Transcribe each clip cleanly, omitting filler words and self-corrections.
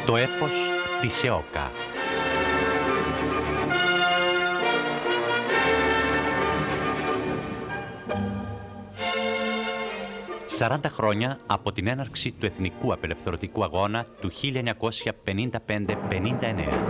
Το έπος της ΕΟΚΑ. «40 χρόνια από την έναρξη του Εθνικού Απελευθερωτικού Αγώνα του 1955-59.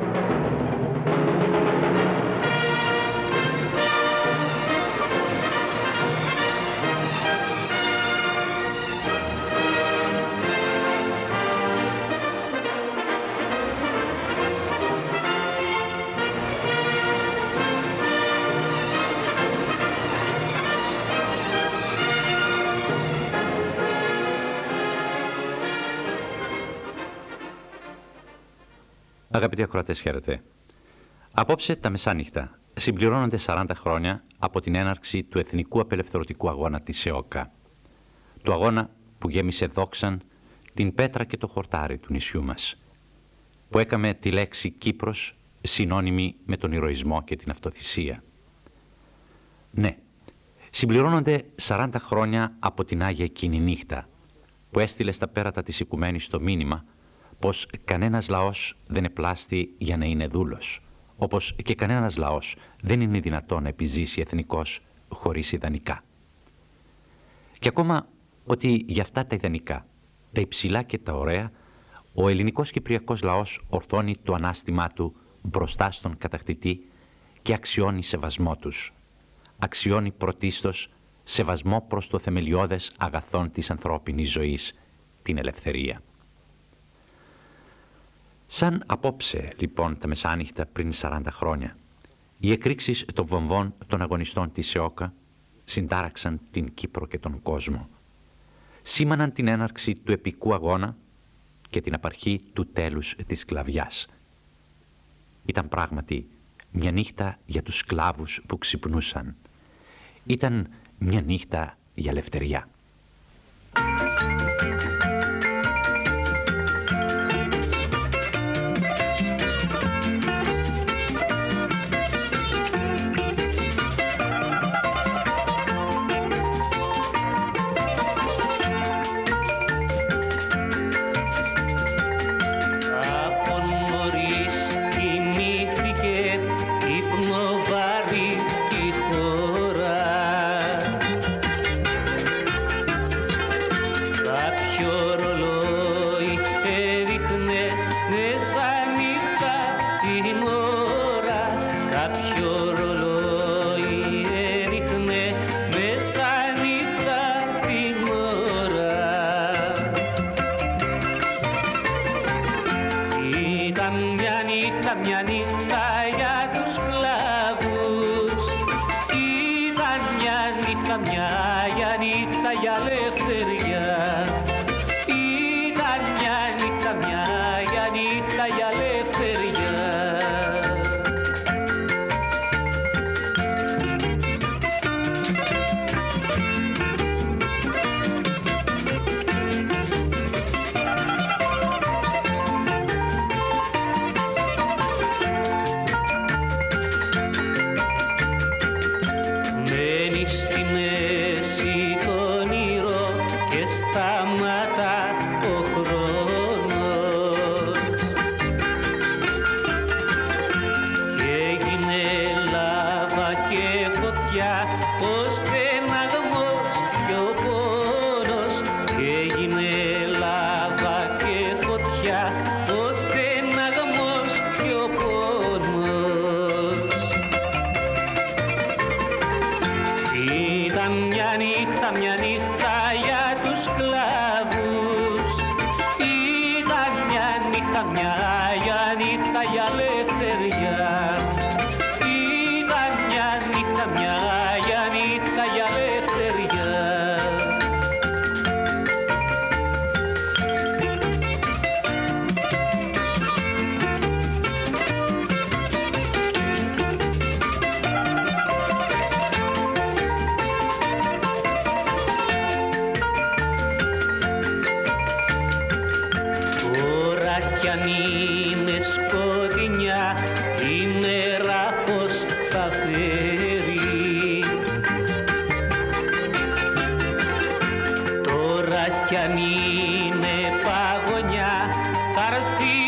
Αγαπητοί ακροατές, χαίρετε. Απόψε τα μεσάνυχτα συμπληρώνονται 40 χρόνια από την έναρξη του Εθνικού Απελευθερωτικού Αγώνα της ΕΟΚΑ. Του αγώνα που γέμισε δόξαν την πέτρα και το χορτάρι του νησιού μας. Που έκαμε τη λέξη Κύπρος συνώνυμη με τον ηρωισμό και την αυτοθυσία. Ναι, συμπληρώνονται 40 χρόνια από την Άγια εκείνη νύχτα που έστειλε στα πέρατα της οικουμένης το μήνυμα πως κανένας λαός δεν επλάστη για να είναι δούλος, όπως και κανένας λαός δεν είναι δυνατόν να επιζήσει εθνικός χωρίς ιδανικά. Και ακόμα ότι για αυτά τα ιδανικά, τα υψηλά και τα ωραία, ο ελληνικός κυπριακός λαός ορθώνει το ανάστημά του μπροστά στον κατακτητή και αξιώνει σεβασμό τους. Αξιώνει πρωτίστως σεβασμό προς το θεμελιώδες αγαθόν της ανθρώπινης ζωής, την ελευθερία. Σαν απόψε, λοιπόν, τα μεσάνυχτα πριν 40 χρόνια, οι εκρήξεις των βομβών των αγωνιστών της ΕΟΚΑ συντάραξαν την Κύπρο και τον κόσμο. Σήμαναν την έναρξη του επικού αγώνα και την απαρχή του τέλους της σκλαβιάς. Ήταν πράγματι μια νύχτα για τους σκλάβους που ξυπνούσαν. Ήταν μια νύχτα για ελευθεριά. κι αν είναι παγωνιά θα έρθει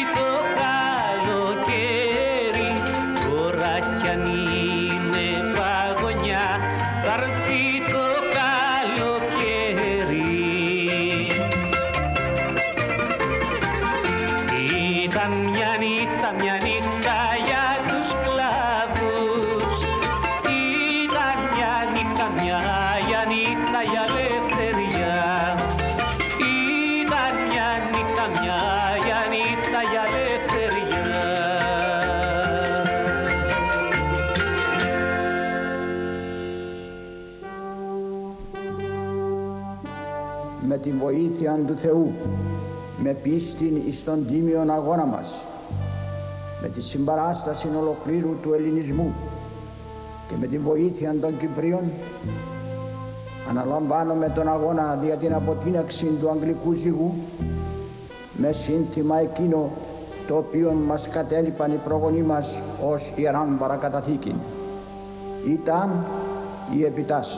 μια νύχτα για τους σκλάβους. Ήταν μια νύχτα, μια νύχτα για ελευθερία. Ήταν μια νύχτα, μια νύχτα για ελευθερία. Με τη βοήθεια του Θεού, με πίστην εις τον τίμιον αγώνα μας, με τη συμπαράσταση ολοκλήρου του ελληνισμού και με τη βοήθεια των Κυπρίων, αναλαμβάνομαι τον αγώνα για την αποτείναξη του αγγλικού ζυγού με σύνθημα εκείνο το οποίο μας κατέλειπαν οι προγονείς μας ως ιεράν παρακαταθήκη. Ήταν η επιτάσση.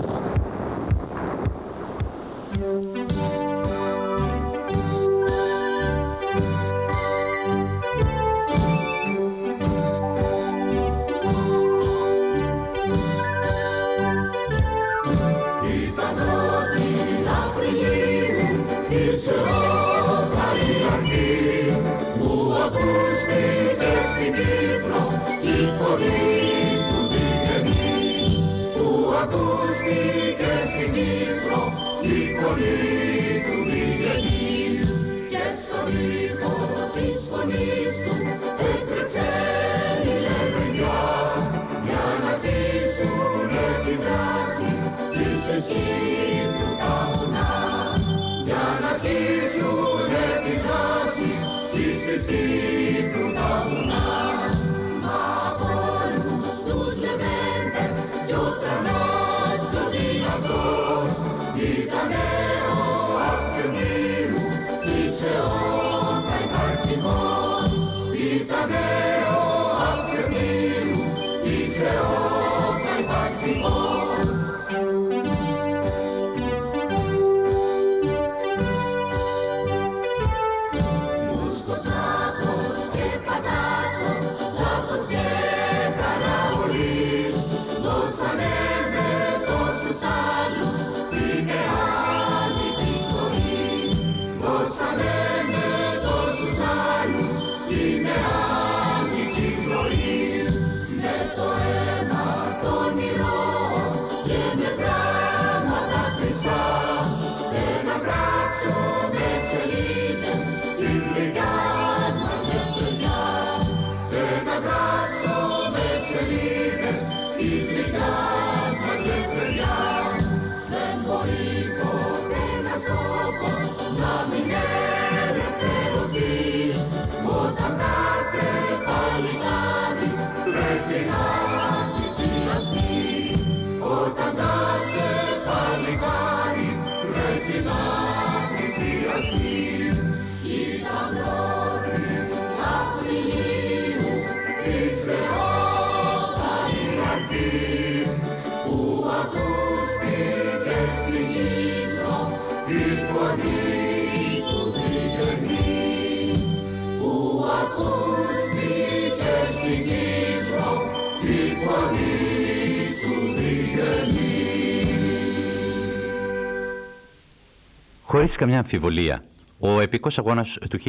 Χωρίς καμιά αμφιβολία, ο επικός αγώνας του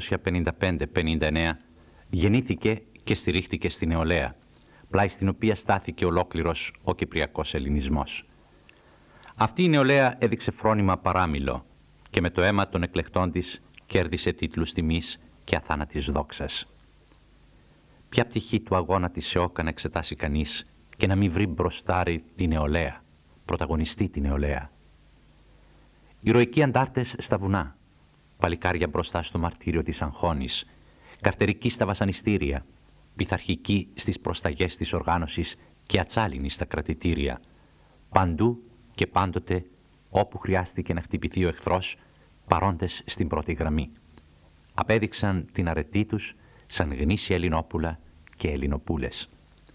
1955-59 γεννήθηκε και στηρίχθηκε στη νεολαία, πλάι στην οποία στάθηκε ολόκληρος ο κυπριακός ελληνισμός. Αυτή η νεολαία έδειξε φρόνημα παράμιλο και με το αίμα των εκλεκτών της κέρδισε τίτλους τιμής και αθάνατης δόξας. Ποια πτυχή του αγώνα της ΕΟΚΑ να εξετάσει κανείς και να μην βρει μπροστάρι τη νεολαία, πρωταγωνιστή τη νεολαία. Ηρωικοί αντάρτες στα βουνά, παλικάρια μπροστά στο μαρτύριο της Αγχώνης, καρτερικοί στα βασανιστήρια, πειθαρχικοί στις προσταγές της οργάνωσης και ατσάλινοι στα κρατητήρια. Παντού και πάντοτε, όπου χρειάστηκε να χτυπηθεί ο εχθρός, παρόντες στην πρώτη γραμμή. Απέδειξαν την αρετή τους σαν γνήσια Ελληνόπουλα και Ελληνοπούλες.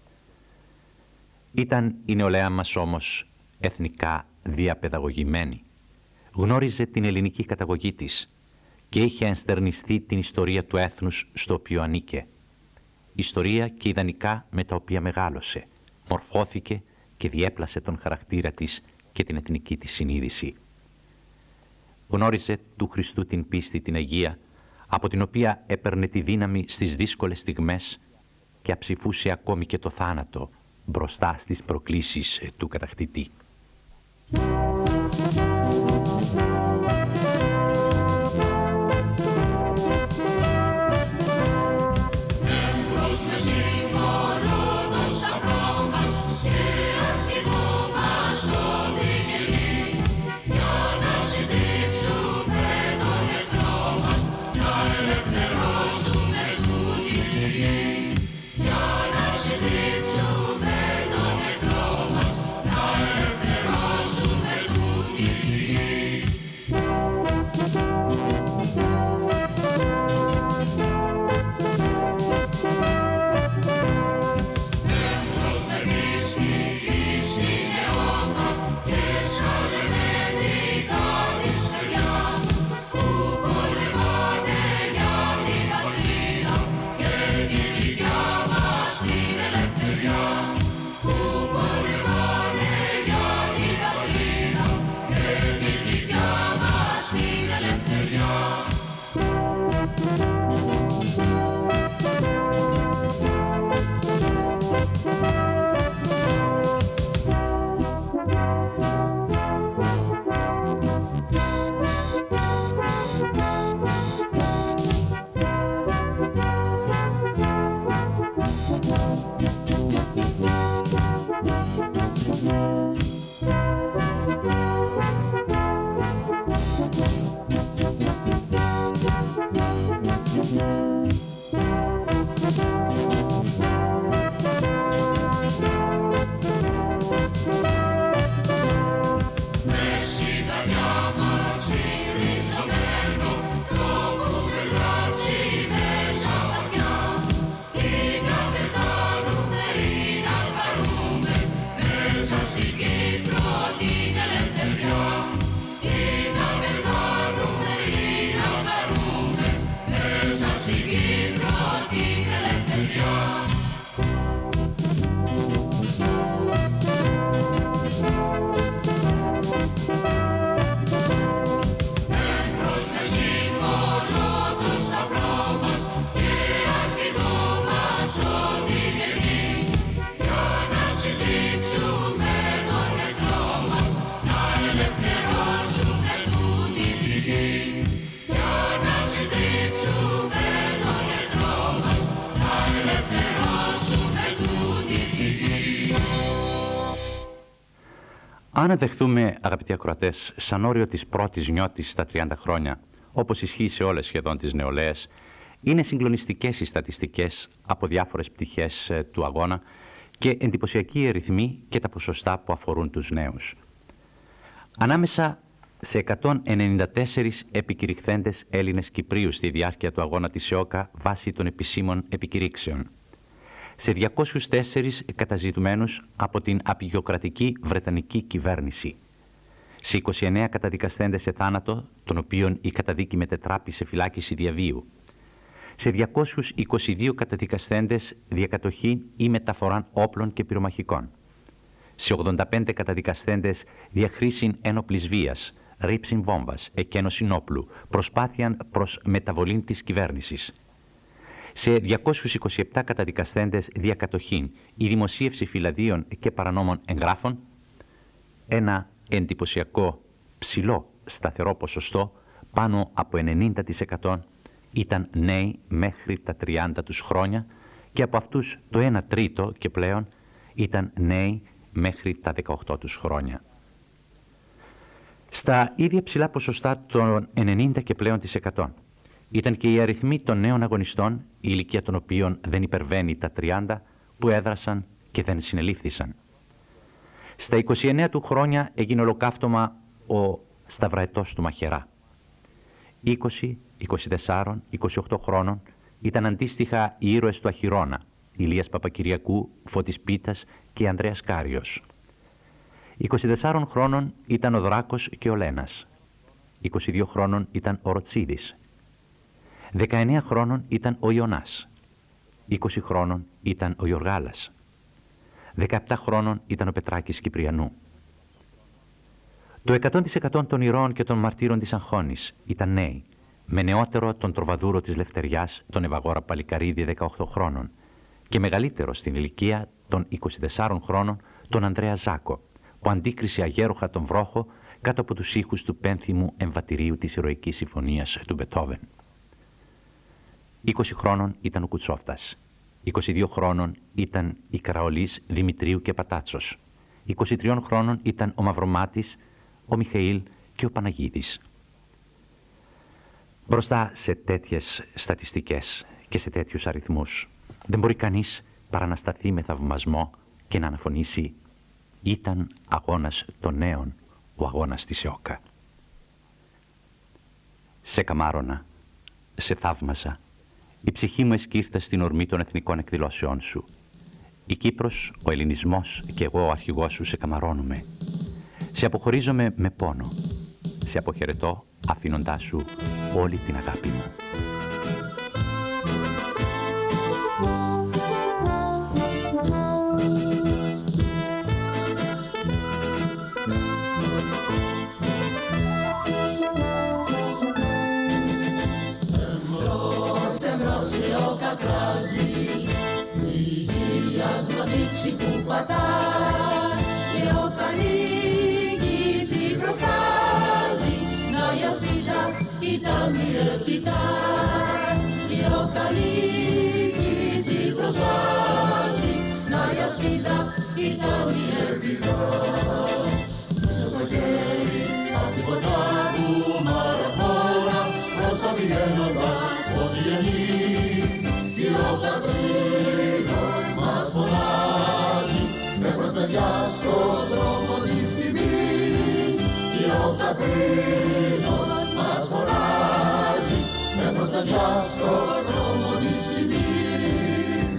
Ήταν η νεολαία μας όμως εθνικά διαπαιδαγωγημένη. Γνώριζε την ελληνική καταγωγή της και είχε ενστερνιστεί την ιστορία του έθνους στο οποίο ανήκε. Ιστορία και ιδανικά με τα οποία μεγάλωσε, μορφώθηκε και διέπλασε τον χαρακτήρα της και την εθνική της συνείδηση. Γνώριζε του Χριστού την πίστη την Αγία, από την οποία έπαιρνε τη δύναμη στις δύσκολες στιγμές και αψηφούσε ακόμη και το θάνατο μπροστά στις προκλήσεις του κατακτητή. Αν δεχθούμε, αγαπητοί ακροατές, σαν όριο της πρώτης νιώτης στα 30 χρόνια, όπως ισχύει σε όλες σχεδόν τις νεολαίες, είναι συγκλονιστικές οι στατιστικές από διάφορες πτυχές του αγώνα και εντυπωσιακοί οι αριθμοί και τα ποσοστά που αφορούν τους νέους. Ανάμεσα σε 194 επικηρυχθέντες Έλληνες Κυπρίους στη διάρκεια του αγώνα της ΕΟΚΑ βάσει των επισήμων επικηρύξεων, σε 204 καταζητουμένους από την απεικιοκρατική Βρετανική κυβέρνηση, σε 29 καταδικασθέντες σε θάνατο, των οποίων η καταδίκη μετετράπη σε φυλάκιση διαβίου, σε 222 καταδικασθέντες διακατοχή ή μεταφοράν όπλων και πυρομαχικών, σε 85 καταδικασθέντες διαχρήσιν ένοπλης βίας, ρήψιν βόμβας, εκένωσιν όπλου, προσπάθειαν προς μεταβολήν της κυβέρνησης, σε 227 καταδικασθέντες διακατοχήν ή δημοσίευση φυλαδίων και παρανόμων εγγράφων, ένα εντυπωσιακό ψηλό σταθερό ποσοστό, πάνω από 90%, ήταν νέοι μέχρι τα 30 τους χρόνια και από αυτούς το 1 τρίτο και πλέον ήταν νέοι μέχρι τα 18 τους χρόνια. Στα ίδια ψηλά ποσοστά των 90 και πλέον της 100 ήταν και οι αριθμοί των νέων αγωνιστών, η ηλικία των οποίων δεν υπερβαίνει τα 30, που έδρασαν και δεν συνελήφθησαν. Στα 29 του χρόνια έγινε ολοκαύτωμα ο σταυραετός του Μαχαιρά. 20, 24, 28 χρόνων ήταν αντίστοιχα οι ήρωες του Αχυρώνα, Ηλίας Παπακυριακού, Φώτης Πίτας και Ανδρέας Κάριος. 24 χρόνων ήταν ο Δράκος και ο Λένας. 22 χρόνων ήταν ο Ροτσίδης. 19 χρόνων ήταν ο Ιωνάς. 20 χρόνων ήταν ο Γιωργάλας. 17 χρόνων ήταν ο Πετράκης Κυπριανού. Το 100% των ηρώων και των μαρτύρων της Αγχώνης ήταν νέοι, με νεότερο τον τροβαδούρο της Λευτεριάς, τον Ευαγόρα Παλικαρίδη 18 χρόνων και μεγαλύτερο στην ηλικία των 24 χρόνων τον Ανδρέα Ζάκο, που αντίκρισε αγέροχα τον βρόχο κάτω από τους ήχους του πένθυμου εμβατηρίου της ηρωικής συμφωνίας του Μπετόβεν. 20 χρόνων ήταν ο Κουτσόφτας, 22 χρόνων ήταν η Καραολής, Δημητρίου και Πατάτσος, 23 χρόνων ήταν ο Μαυρομάτης, ο Μιχαήλ και ο Παναγίδης. Μπροστά σε τέτοιες στατιστικές και σε τέτοιους αριθμούς δεν μπορεί κανείς παρά να σταθεί με θαυμασμό και να αναφωνήσει «Ήταν αγώνας των νέων, ο αγώνας της ΕΟΚΑ». Σε καμάρωνα, σε θαύμαζα, η ψυχή μου εσκύρτα στην ορμή των εθνικών εκδηλώσεών σου. Η Κύπρος, ο ελληνισμός και εγώ ο αρχηγός σου σε καμαρώνουμε. Σε αποχωρίζομαι με πόνο. Σε αποχαιρετώ αφήνοντάς σου όλη την αγάπη μου. Εμπρός η ΟΚΑ κράζει, υγείας βροντίτσι που πατάς, η ΟΚΑ νίκη την προστάζει, να η ασφίδα ήταν η επιτάς, η ΟΚΑ νίκη την προστάζει, να η ασφίδα ήταν η επιτάς. Πίσω στο χέρι απ' την κοντά του μαραθώνα, μπροστά πηγαίνοντας ό,τι εμείς, η ΟΚΑ Τρίνος μας φωνάζει, με προς παιδιά στον δρόμο της τιμής. Η ΟΚΑ Τρίνος μας φωνάζει, με προς παιδιά στον δρόμο της τιμής.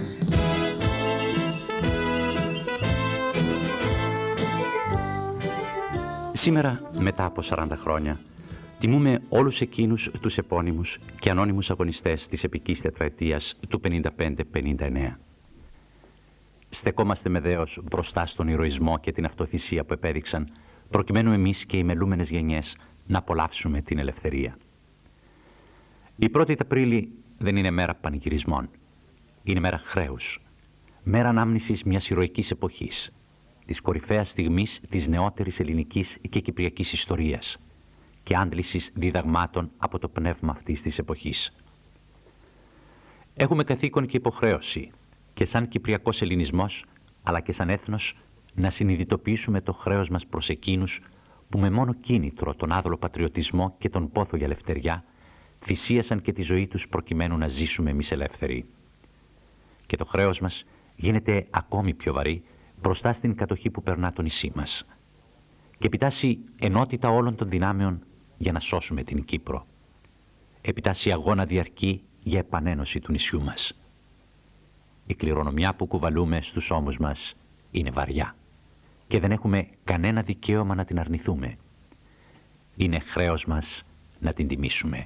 Σήμερα, μετά από 40 χρόνια, τιμούμε όλους εκείνους τους επώνυμους και ανώνυμους αγωνιστές της επικής τετραετίας του 55-59. Στεκόμαστε με δέος μπροστά στον ηρωισμό και την αυτοθυσία που επέδειξαν, προκειμένου εμείς και οι μελούμενες γενιές να απολαύσουμε την ελευθερία. Η 1η Απρίλη δεν είναι μέρα πανηγυρισμών. Είναι μέρα χρέους. Μέρα ανάμνησης μιας ηρωικής εποχής, της κορυφαίας στιγμής της νεότερης ελληνικής και κυπριακής ιστορίας και άντλησης διδαγμάτων από το πνεύμα αυτής της εποχής. Έχουμε καθήκον και υποχρέωση και σαν κυπριακός ελληνισμός, αλλά και σαν έθνος, να συνειδητοποιήσουμε το χρέος μας προς εκείνους που με μόνο κίνητρο, τον άδολο πατριωτισμό και τον πόθο για ελευθεριά, θυσίασαν και τη ζωή τους προκειμένου να ζήσουμε εμείς ελεύθεροι. Και το χρέος μας γίνεται ακόμη πιο βαρύ μπροστά στην κατοχή που περνά το νησί μας. Και επιτάσσει ενότητα όλων των δυνάμεων για να σώσουμε την Κύπρο. Επιτάσσει αγώνα διαρκή για επανένωση του νησιού μας. Η κληρονομιά που κουβαλούμε στους ώμους μας είναι βαριά και δεν έχουμε κανένα δικαίωμα να την αρνηθούμε. Είναι χρέος μας να την τιμήσουμε.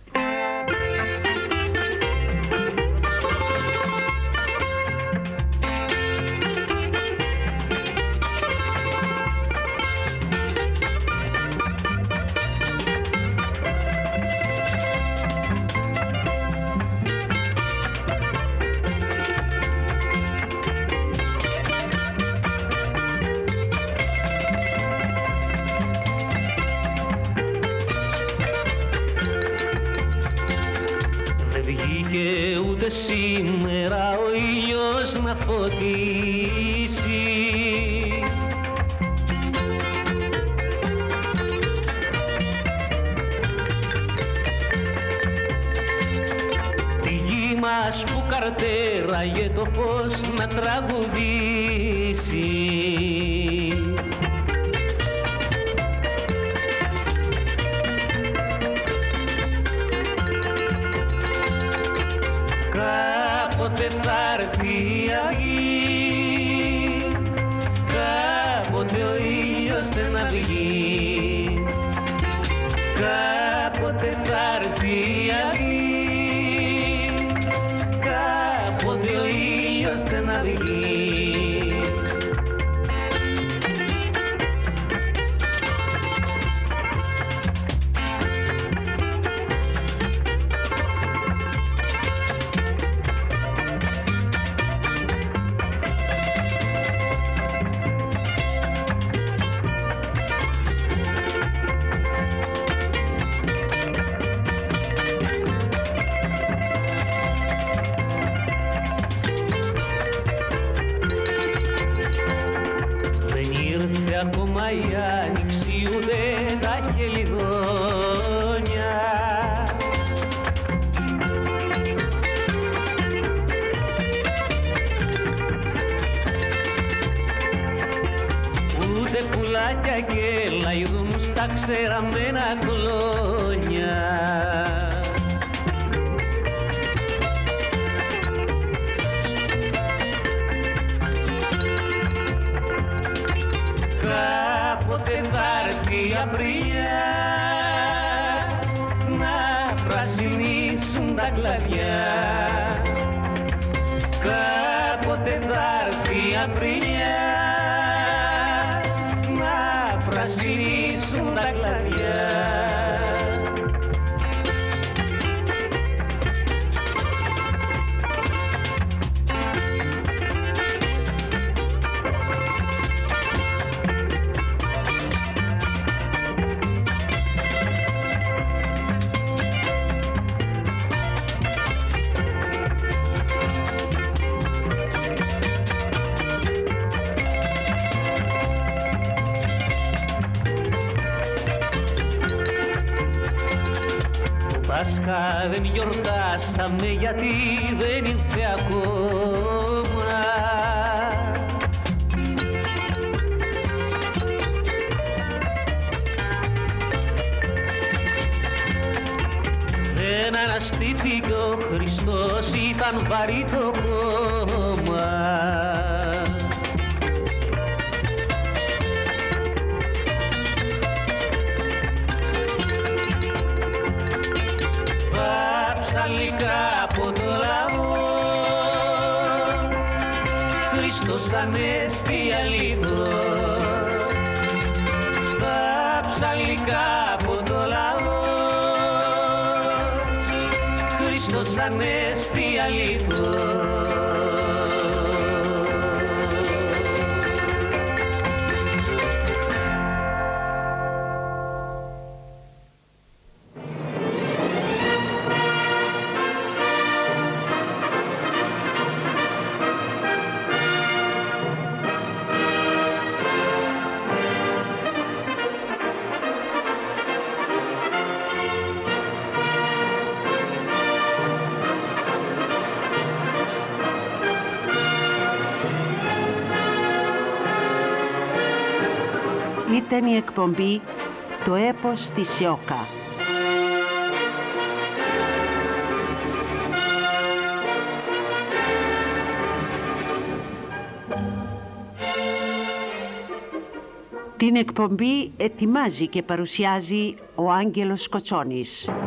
Σήμερα ο ήλιος να φωτίσει, τη γη μας που καρτέραγε το φως να τραγουδήσει. Κάποτε θα έρθει η αυγή, κάποτε ο ήλιος να βγει, κάποτε θα έρθει η αυγή, κάποτε ο ήλιος να βγει. μα η άνοιξη ούτε τα χελιδόνια. Ούτε πουλάκια και λαϊδούν στα ξεραμένα κλόνια. Κάποτε θα έρθει η απριλιά να πρασινίσουν τα κλαδιά. Κάποτε θα έρθει η απριλιά να πρασινίσουν τα κλαδιά. Πάσχα δεν γιορτάσαμε γιατί δεν ήρθε ακόμα. Δεν αναστήθηκε ο Χριστός, ήταν βαρύ το κόμμα. Από το λαός Χριστός Ανέστη αλήθως. Θάψα λυκά από το λαός Χριστός Ανέστη αλήθως. Ήταν η εκπομπή «Το έπος της Σιόκα». Την εκπομπή ετοιμάζει και παρουσιάζει ο Άγγελος Κοτσόνης.